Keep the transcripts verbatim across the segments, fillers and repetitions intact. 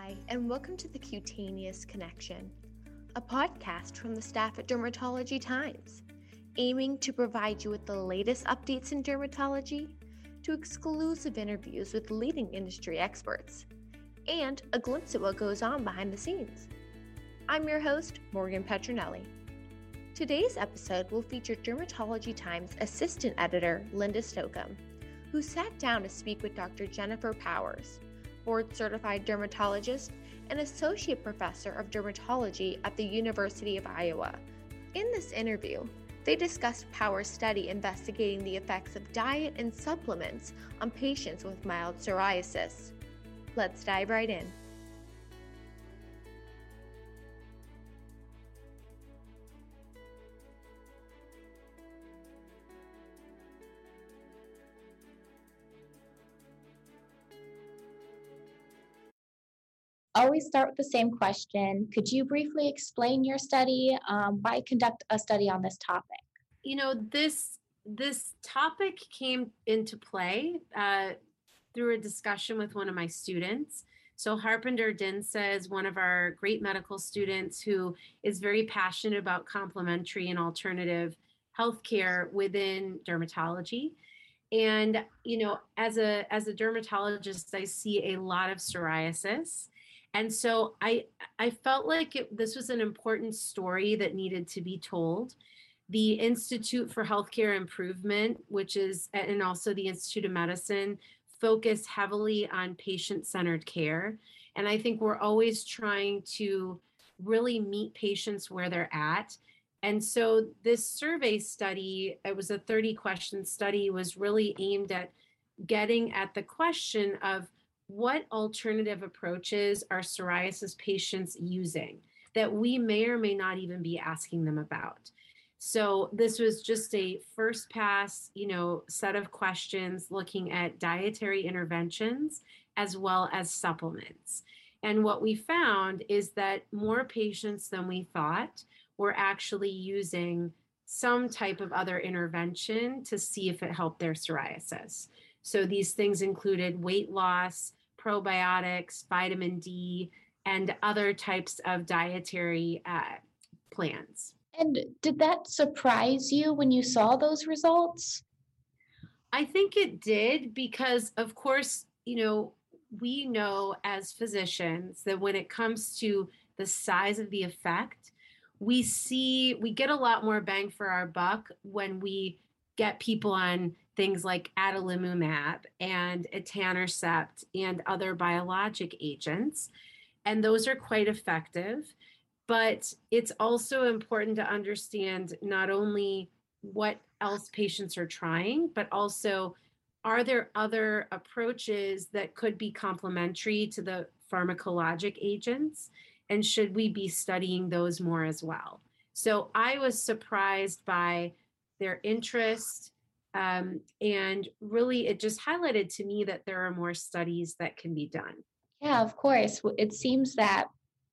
Hi, and welcome to the Cutaneous Connection, a podcast from the staff at Dermatology Times, aiming to provide you with the latest updates in dermatology, to exclusive interviews with leading industry experts, and a glimpse at what goes on behind the scenes. I'm your host, Morgan Petronelli. Today's episode will feature Dermatology Times assistant editor Linda Stockham, who sat down to speak with Doctor Jennifer Powers, board-certified dermatologist and associate professor of dermatology at the University of Iowa. In this interview, they discussed Powers' study investigating the effects of diet and supplements on patients with mild psoriasis. Let's dive right in. Always start with the same question. Could you briefly explain your study? Um, why conduct a study on this topic? You know, this this topic came into play uh, through a discussion with one of my students. So Harpinder Dinsa is one of our great medical students who is very passionate about complementary and alternative healthcare within dermatology. And, you know, as a as a dermatologist, I see a lot of psoriasis. And so I I felt like it, this was an important story that needed to be told. The Institute for Healthcare Improvement, which is, and also the Institute of Medicine, focus heavily on patient-centered care. And I think we're always trying to really meet patients where they're at. And so this survey study, it was a thirty question study, was really aimed at getting at the question of what alternative approaches are psoriasis patients using that we may or may not even be asking them about. So this was just a first pass, you know, set of questions looking at dietary interventions as well as supplements. And what we found is that more patients than we thought were actually using some type of other intervention to see if it helped their psoriasis. So these things included weight loss, probiotics, vitamin D, and other types of dietary uh, plans. And did that surprise you when you saw those results? I think it did because, of course, you know, we know as physicians that when it comes to the size of the effect, we see, we get a lot more bang for our buck when we get people on things like adalimumab and etanercept and other biologic agents. And those are quite effective. But it's also important to understand not only what else patients are trying, but also are there other approaches that could be complementary to the pharmacologic agents? And should we be studying those more as well? So I was surprised by their interest. Um, and really, it just highlighted to me that there are more studies that can be done. Yeah, of course. It seems that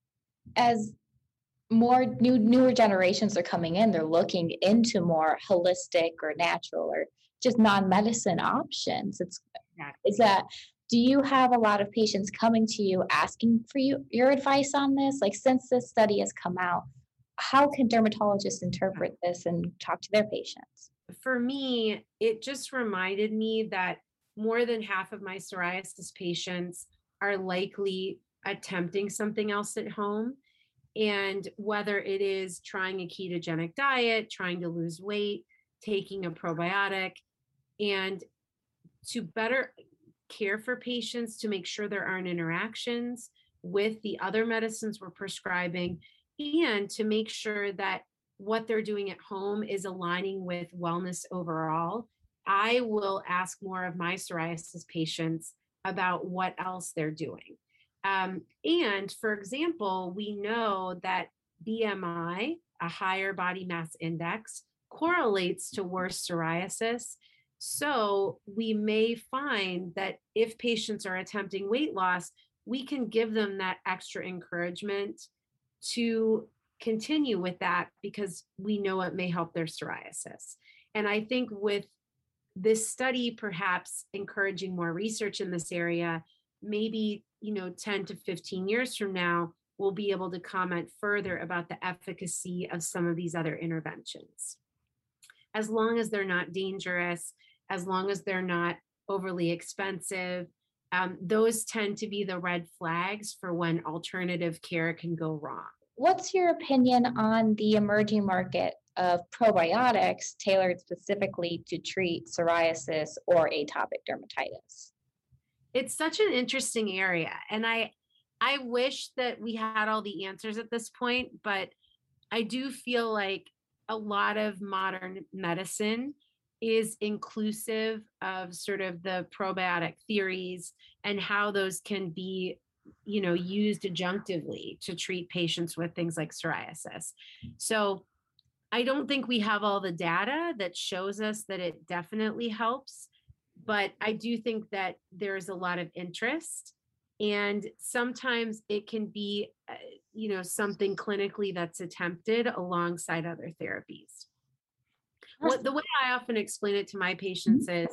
as more new newer generations are coming in, they're looking into more holistic or natural or just non-medicine options. It's exactly. Is that do you have a lot of patients coming to you asking for you your advice on this? Like, since this study has come out, how can dermatologists interpret this and talk to their patients? For me, it just reminded me that more than half of my psoriasis patients are likely attempting something else at home. And whether it is trying a ketogenic diet, trying to lose weight, taking a probiotic, and to better care for patients to make sure there aren't interactions with the other medicines we're prescribing, and to make sure that what they're doing at home is aligning with wellness overall. I will ask more of my psoriasis patients about what else they're doing. Um, and for example, we know that B M I, a higher body mass index, correlates to worse psoriasis. So we may find that if patients are attempting weight loss, we can give them that extra encouragement to continue with that because we know it may help their psoriasis. And I think with this study perhaps encouraging more research in this area, maybe you know, ten to fifteen years from now, we'll be able to comment further about the efficacy of some of these other interventions. As long as they're not dangerous, as long as they're not overly expensive, um, those tend to be the red flags for when alternative care can go wrong. What's your opinion on the emerging market of probiotics tailored specifically to treat psoriasis or atopic dermatitis? It's such an interesting area, and I I wish that we had all the answers at this point, but I do feel like a lot of modern medicine is inclusive of sort of the probiotic theories and how those can be, you know, used adjunctively to treat patients with things like psoriasis. So I don't think we have all the data that shows us that it definitely helps, but I do think that there's a lot of interest. And sometimes it can be, uh, you know, something clinically that's attempted alongside other therapies. What the way I often explain it to my patients is,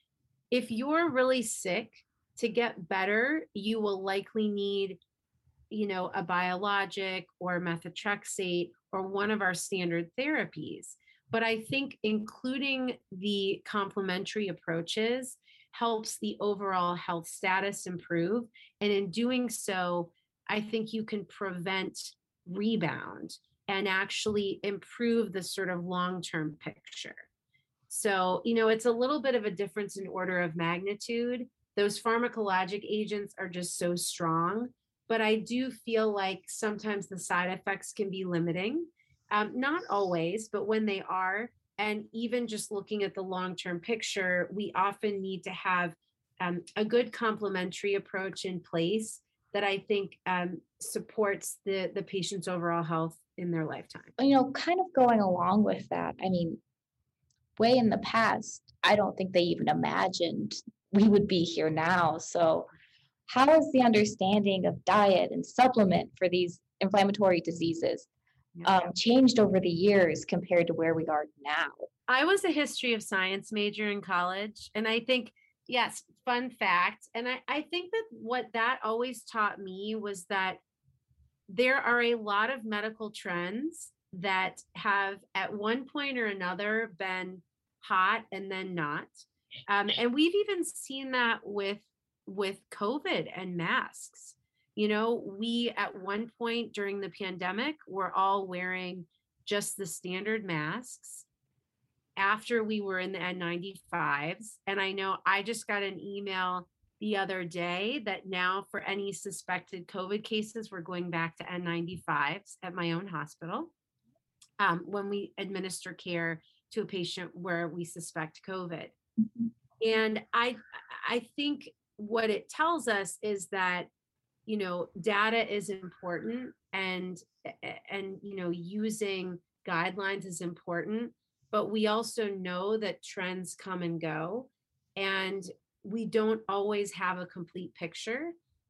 if you're really sick, to get better, you will likely need, you know, a biologic or methotrexate or one of our standard therapies. But I think including the complementary approaches helps the overall health status improve. And in doing so, I think you can prevent rebound and actually improve the sort of long-term picture. So, you know, it's a little bit of a difference in order of magnitude. Those pharmacologic agents are just so strong, but I do feel like sometimes the side effects can be limiting. Um, not always, but when they are, and even just looking at the long-term picture, we often need to have um, a good complementary approach in place that I think um, supports the, the patient's overall health in their lifetime. You know, kind of going along with that, I mean, way in the past, I don't think they even imagined we would be here now. So, how has the understanding of diet and supplement for these inflammatory diseases um, changed over the years compared to where we are now? I was a history of science major in college, and I think, yes, fun fact. And I, I think that what that always taught me was that there are a lot of medical trends that have at one point or another been hot and then not. Um, and we've even seen that with with COVID and masks. You know, we at one point during the pandemic were all wearing just the standard masks after we were in the N ninety-fives. And I know I just got an email the other day that now for any suspected COVID cases, we're going back to N ninety-fives at my own hospital um, when we administer care to a patient where we suspect COVID. Mhm. And I, I think what it tells us is that, you know, data is important, and, and, you know, using guidelines is important, but we also know that trends come and go, and we don't always have a complete picture.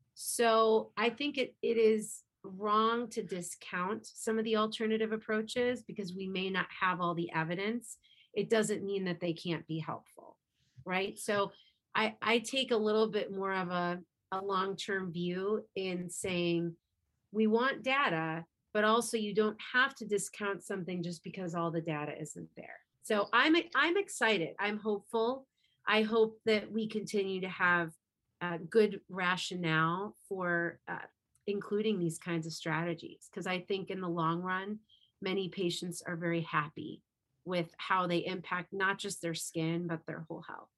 So I think it, it is wrong to discount some of the alternative approaches because we may not have all the evidence. It doesn't mean that they can't be helpful, right? So I, I take a little bit more of a, a long-term view in saying we want data, but also you don't have to discount something just because all the data isn't there. So I'm I'm excited. I'm hopeful. I hope that we continue to have uh, good rationale for uh, including these kinds of strategies, because I think in the long run, many patients are very happy with how they impact not just their skin, but their whole health.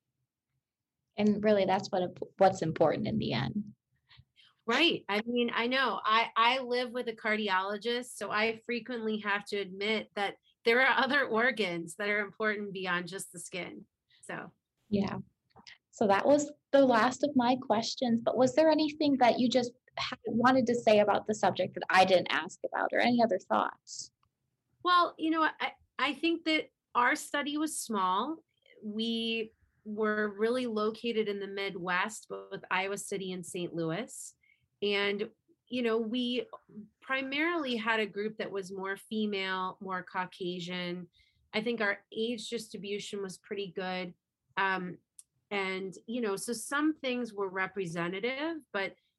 And really, that's what what's important in the end. Right. I mean, I know I, I live with a cardiologist, so I frequently have to admit that there are other organs that are important beyond just the skin. So, Yeah. So that was the last of my questions, but was there anything that you just had, wanted to say about the subject that I didn't ask about, or any other thoughts? well, you know, I, I think that our study was small. We were really located in the Midwest, both Iowa City and Saint Louis. And, you know, we primarily had a group that was more female, more Caucasian. I think our age distribution was pretty good. Um, and, you know, so some things were representative, but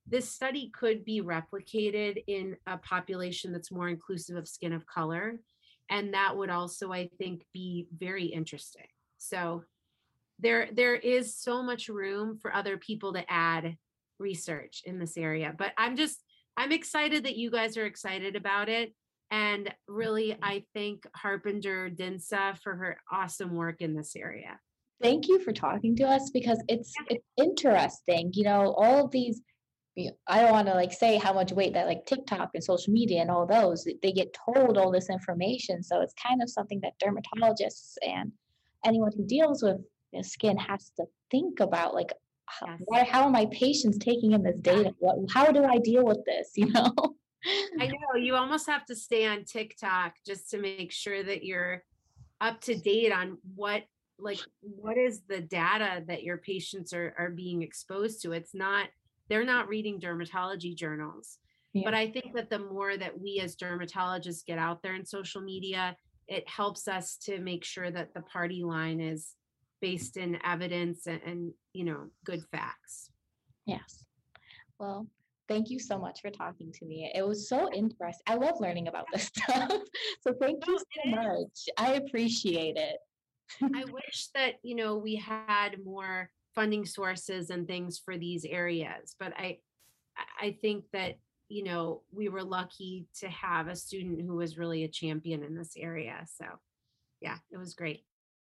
this study could be replicated in a population that's more inclusive of skin of color. And that would also, I think, be very interesting. So there, there is so much room for other people to add research in this area. But I'm just, I'm excited that you guys are excited about it. And really, I thank Harpinder Dinsa for her awesome work in this area. Thank you for talking to us, because it's it's interesting. You know, all of these, I don't want to like say how much weight that like TikTok and social media and all those, they get told all this information. So it's kind of something that dermatologists and anyone who deals with, you know, skin has to think about, like, how, Yes. why, how are my patients taking in this data? What, how do I deal with this? You know? I know you almost have to stay on TikTok just to make sure that you're up to date on what, like, what is the data that your patients are, are being exposed to. It's not, they're not reading dermatology journals. Yeah. But I think that the more that we as dermatologists get out there in social media, it helps us to make sure that the party line is based in evidence and, and you know, good facts. Yes. Well, thank you so much for talking to me. It was so interesting. I love learning about this stuff. So thank you No, so it is. much. I appreciate it. I wish that, you know, we had more funding sources and things for these areas, but I, I think that, you know, we were lucky to have a student who was really a champion in this area. So yeah, it was great.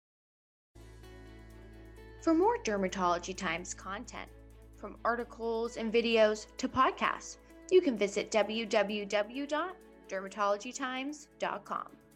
For more Dermatology Times content, from articles and videos to podcasts, you can visit w w w dot dermatology times dot com.